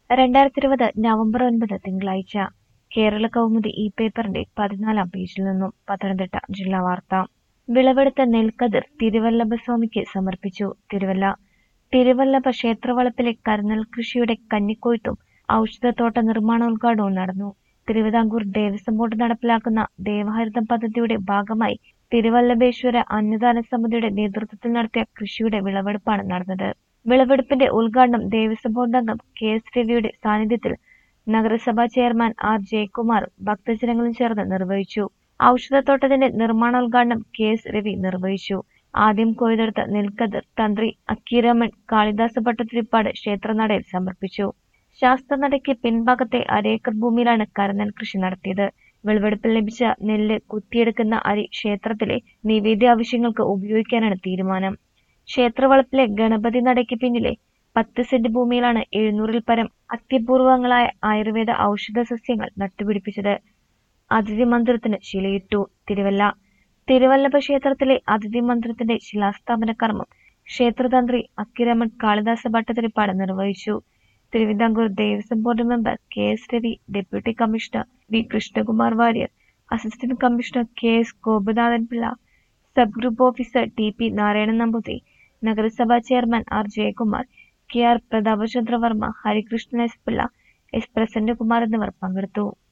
2020 November 9 തിങ്കളാഴ്ച. കേരള കൗമുദി ഈ പേപ്പറിന്റെ 14-ാം പേജിൽ നിന്നും പത്തനംതിട്ട ജില്ലാ വാർത്ത. വിളവെടുത്ത നെൽക്കതിർ തിരുവല്ലഭസ്വാമിക്ക് സമർപ്പിച്ചു. തിരുവല്ല. തിരുവല്ലഭ ക്ഷേത്രവളപ്പിലെ കരുനെൽ കൃഷിയുടെ കന്നിക്കൊയ്ത്തും ഔഷധത്തോട്ട നിർമ്മാണോദ്ഘാടനവും നടന്നു. തിരുവിതാംകൂർ ദേവസ്വം ബോർഡ് നടപ്പിലാക്കുന്ന ദേവഹരിതം പദ്ധതിയുടെ ഭാഗമായി തിരുവല്ലഭേശ്വര അന്നദാന സമിതിയുടെ നേതൃത്വത്തിൽ നടത്തിയ കൃഷിയുടെ വിളവെടുപ്പാണ് നടന്നത്. വിളവെടുപ്പിന്റെ ഉദ്ഘാടനം ദേവസ്വം ബോർഡ് അംഗം KS രവിയുടെ സാന്നിധ്യത്തിൽ നഗരസഭാ ചെയർമാൻ R ജയകുമാറും ഭക്തജനങ്ങളും ചേർന്ന് നിർവഹിച്ചു. ഔഷധത്തോട്ടത്തിന്റെ നിർമ്മാണോദ്ഘാടനം KS രവി നിർവഹിച്ചു. ആദ്യം കൊയ്തെടുത്ത നെൽക്കതിർ തന്ത്രി അക്കീരമൺ കാളിദാസ ഭട്ടതിരിപ്പാട് ക്ഷേത്രനടയിൽ സമർപ്പിച്ചു. ശാസ്താനടയ്ക്ക് പിൻഭാഗത്തെ അരേക്കർ ഭൂമിയിലാണ് കരുനെൽ കൃഷി നടത്തിയത്. വിളവെടുപ്പിൽ ലഭിച്ച നെല്ല് കുത്തിയെടുക്കുന്ന അരി ക്ഷേത്രത്തിലെ നിവേദ്യ ആവശ്യങ്ങൾക്ക് ഉപയോഗിക്കാനാണ് തീരുമാനം. ക്ഷേത്രവളപ്പിലെ ഗണപതി നടയ്ക്ക് പിന്നിലെ 10 സെന്റ് ഭൂമിയിലാണ് 700-ൽ പരം അത്യപൂർവങ്ങളായ ആയുർവേദ ഔഷധ സസ്യങ്ങൾ നട്ടുപിടിപ്പിച്ചത്. അതിഥി മന്ദിരത്തിന് ശിലയിട്ടു. തിരുവല്ല. തിരുവല്ലഭ ക്ഷേത്രത്തിലെ അതിഥി മന്ദിരത്തിന്റെ ശിലാസ്ഥാപന കർമ്മം ക്ഷേത്രതന്ത്രി അക്കിരമൺ കാളിദാസ ഭട്ടതിരിപ്പാട് നിർവഹിച്ചു. Thiruvithamkoor Devaswom board member KS Ravi, deputy commissioner V Krishnakumar Warrier, assistant commissioner KS Gopinathan Pillai, sub group officer TP Narayanan Namboothiri, നഗരസഭാ chairman R Jayakumar, KR Prathapachandra Varma, Harikrishnan S Pillai, S Prasannakumar എന്നിവർ പങ്കെടുത്തു.